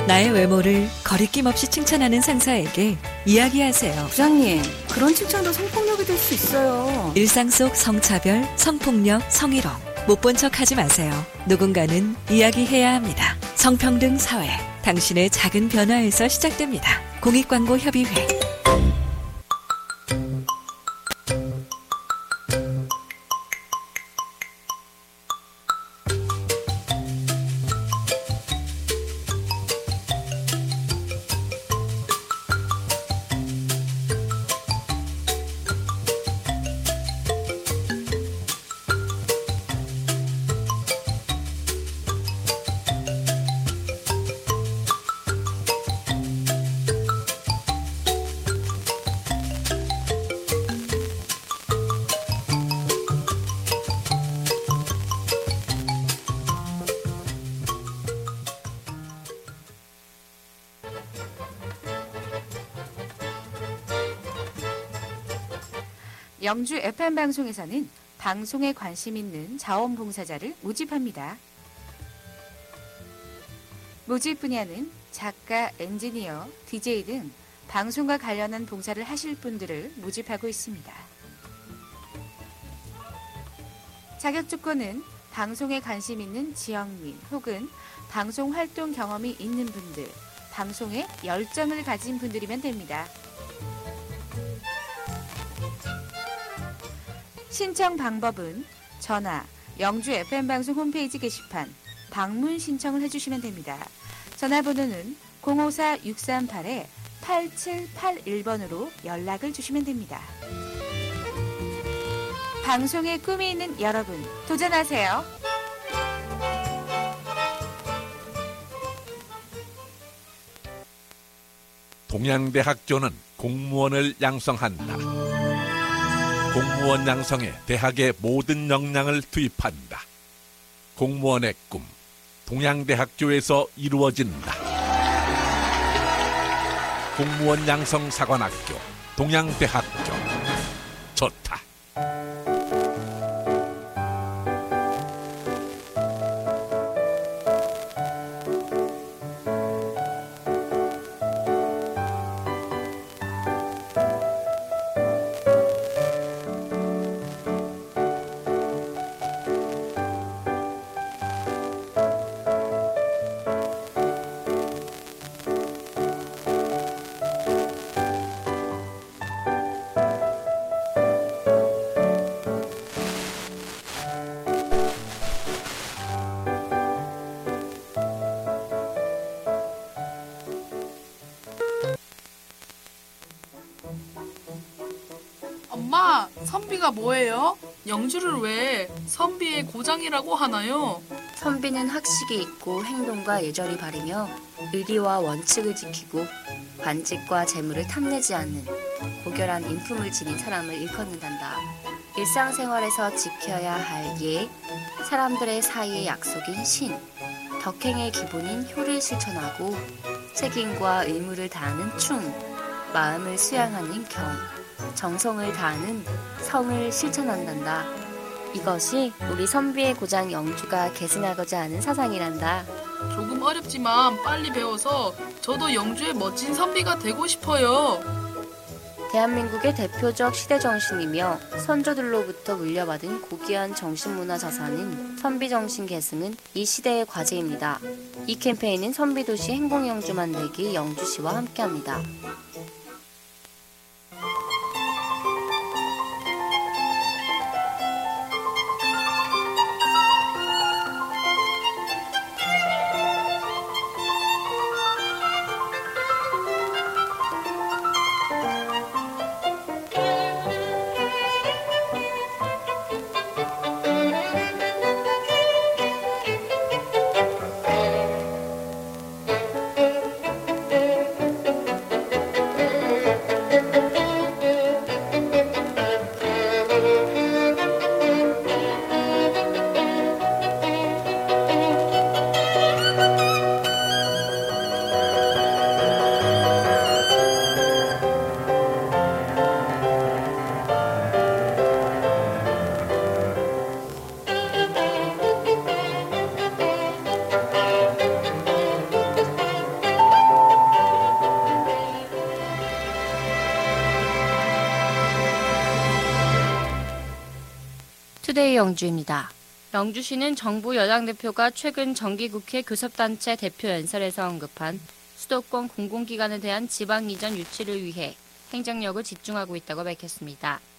나의 외모를 거리낌 없이 칭찬하는 상사에게 이야기하세요. 부장님, 그런 칭찬도 성폭력이 될 수 있어요. 일상 속 성차별, 성폭력, 성희롱 못 본 척 하지 마세요. 누군가는 이야기해야 합니다. 성평등 사회, 당신의 작은 변화에서 시작됩니다. 공익광고협의회. 영주 FM방송에서는 방송에 관심 있는 자원봉사자를 모집합니다. 모집 분야는 작가, 엔지니어, DJ 등 방송과 관련한 봉사를 하실 분들을 모집하고 있습니다. 자격 조건은 방송에 관심 있는 지역민 혹은 방송 활동 경험이 있는 분들, 방송에 열정을 가진 분들이면 됩니다. 신청 방법은 전화, 영주 FM방송 홈페이지 게시판, 방문 신청을 해주시면 됩니다. 전화번호는 054-638-8781번으로 연락을 주시면 됩니다. 방송에 꿈이 있는 여러분, 도전하세요. 동양대학교는 공무원을 양성한다. 공무원 양성에 대학의 모든 역량을 투입한다. 공무원의 꿈, 동양대학교에서 이루어진다. 공무원 양성 사관학교, 동양대학교. 좋다. 엄마, 선비가 뭐예요? 영주를 왜 선비의 고장이라고 하나요? 선비는 학식이 있고 행동과 예절이 바르며 의리와 원칙을 지키고 관직과 재물을 탐내지 않는 고결한 인품을 지닌 사람을 일컫는단다. 일상생활에서 지켜야 할 예, 사람들의 사이의 약속인 신, 덕행의 기본인 효를 실천하고 책임과 의무를 다하는 충, 마음을 수양하는 경, 정성을 다하는 성을 실천한단다. 이것이 우리 선비의 고장 영주가 계승하고자 하는 사상이란다. 조금 어렵지만 빨리 배워서 저도 영주의 멋진 선비가 되고 싶어요. 대한민국의 대표적 시대정신이며 선조들로부터 물려받은 고귀한 정신문화 자산인 선비정신 계승은 이 시대의 과제입니다. 이 캠페인은 선비도시 행복영주 만들기 영주시와 함께합니다. 투데이 영주입니다. 영주시는 정부 여당 대표가 최근 정기국회 교섭단체 대표 연설에서 언급한 수도권 공공기관에 대한 지방 이전 유치를 위해 행정력을 집중하고 있다고 밝혔습니다.